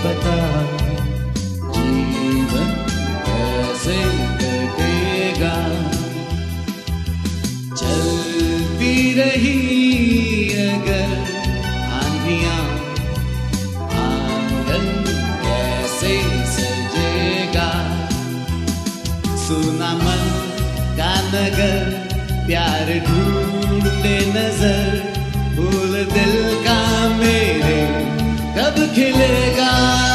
बता जीवन कैसे कटेगा। चलती रही अगर आंधियां, आंगन कैसे सजेगा। सुना मन का नगर, प्यार ढूंढे नजर, फूल दिल का मेरे कब खिलेगा।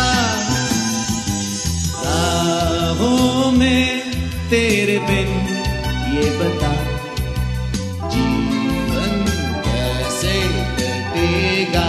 राहों में तेरे बिन ये बता जीवन कैसे कटेगा।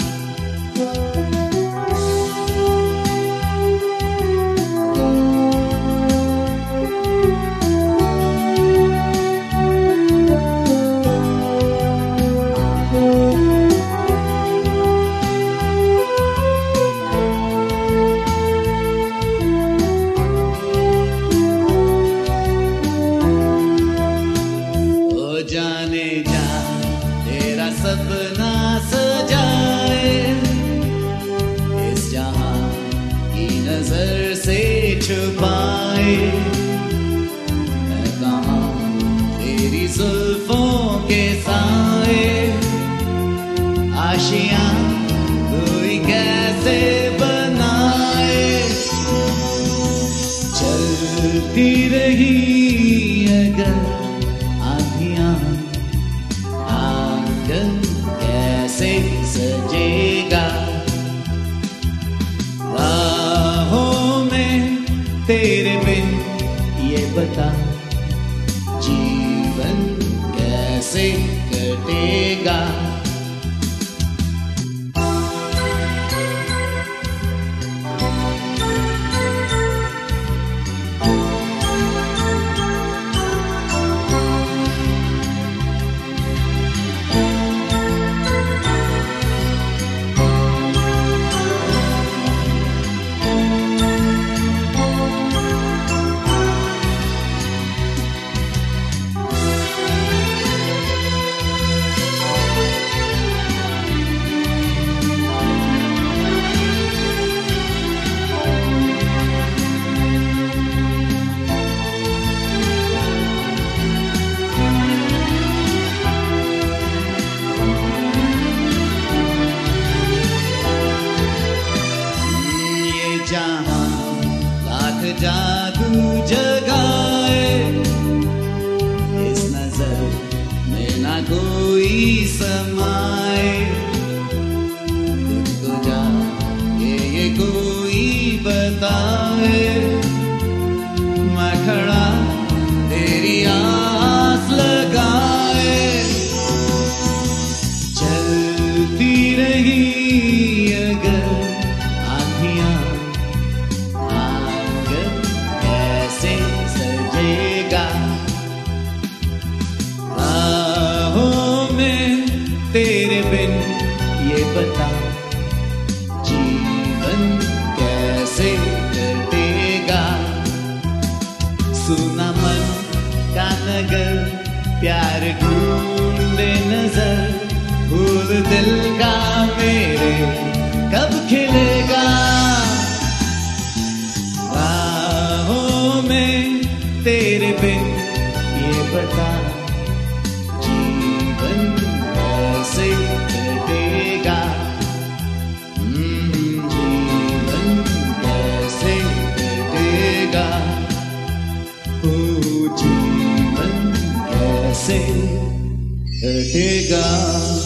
जाने जा तेरा सपना सजाए, इस जहां की नजर से छुपाए। मैं कहां तेरी जुल्फों के साए, आशियां कोई कैसे बनाए। चलती रही अगर आंधियां, आंगन कैसे सजेगा। राहों में तेरे बिन ये बता जीवन कैसे कटेगा। जहां लाख जादू जगाए, इस नजर में ना कोई समाए। खुद को जा ये कोई बताए, मैं खड़ा तेरी आस लगाए। चलती रही अगर आंधियां, सजेगा। राहों में तेरे बिन ये बता जीवन कैसे कटेगा। सुना मन का नगर, प्यार ढूंढे नजर, फूल दिल का मेरे कब खिलेगा। तेरे बिन ये बता जीवन कैसे कटेगा। जीवन कैसे कटेगा। जीवन कैसे कटेगा।